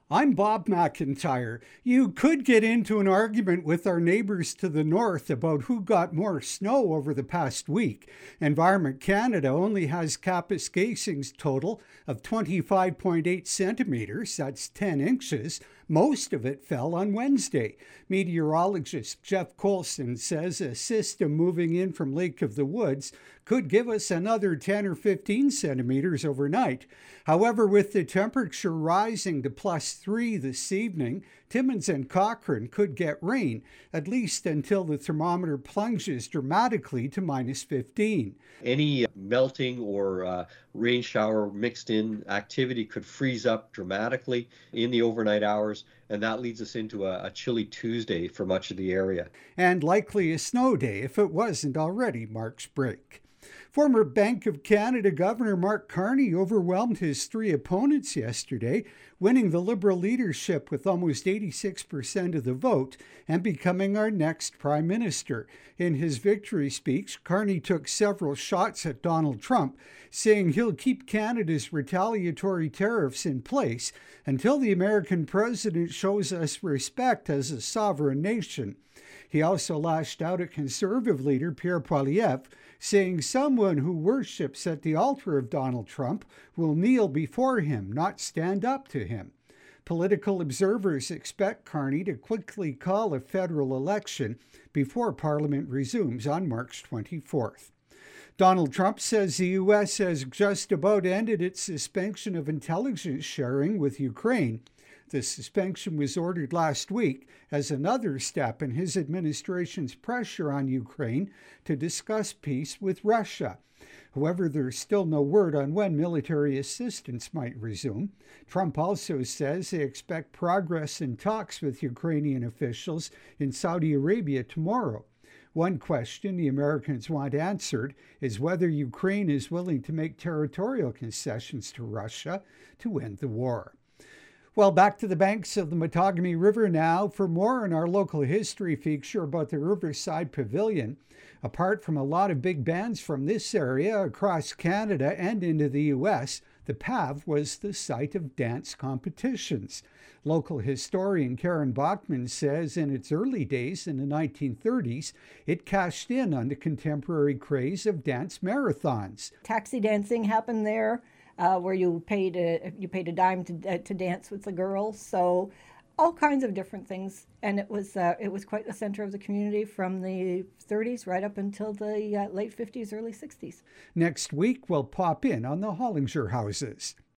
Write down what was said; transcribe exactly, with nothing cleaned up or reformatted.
I'm Bob McIntyre. You could get into an argument with our neighbors to the north about who got more snow over the past week. Environment Canada only has Kapuskasing's total of twenty-five point eight centimeters, that's ten inches. Most of it fell on Wednesday. Meteorologist Jeff Colson says a system moving in from Lake of the Woods could give us another ten or fifteen centimeters overnight. However, with the temperature rising to plus three this evening, Timmins and Cochrane could get rain, at least until the thermometer plunges dramatically to minus fifteen. Any melting or uh, rain shower mixed in activity could freeze up dramatically in the overnight hours, and that leads us into a, a chilly Tuesday for much of the area. And likely a snow day if it wasn't already Mark's break. Former Bank of Canada Governor Mark Carney overwhelmed his three opponents yesterday, winning the Liberal leadership with almost eighty-six percent of the vote and becoming our next Prime Minister. In his victory speech, Carney took several shots at Donald Trump, saying he'll keep Canada's retaliatory tariffs in place until the American president shows us respect as a sovereign nation. He also lashed out at Conservative leader Pierre Poilievre, saying someone who worships at the altar of Donald Trump will kneel before him, not stand up to him. Political observers expect Carney to quickly call a federal election before Parliament resumes on March twenty-fourth. Donald Trump says the U S has just about ended its suspension of intelligence sharing with Ukraine. The suspension was ordered last week as another step in his administration's pressure on Ukraine to discuss peace with Russia. However, there's still no word on when military assistance might resume. Trump also says they expect progress in talks with Ukrainian officials in Saudi Arabia tomorrow. One question the Americans want answered is whether Ukraine is willing to make territorial concessions to Russia to end the war. Well, back to the banks of the Mattagami River now for more on our local history feature about the Riverside Pavilion. Apart from a lot of big bands from this area across Canada and into the U S, the P A V was the site of dance competitions. Local historian Karen Bachman says in its early days in the nineteen thirties, it cashed in on the contemporary craze of dance marathons. Taxi dancing happened there. Uh, where you paid a you paid a dime to uh, to dance with the girls, so all kinds of different things, and it was uh, it was quite the center of the community from the thirties right up until the uh, late fifties, early sixties. Next week we'll pop in on the Hollinger houses.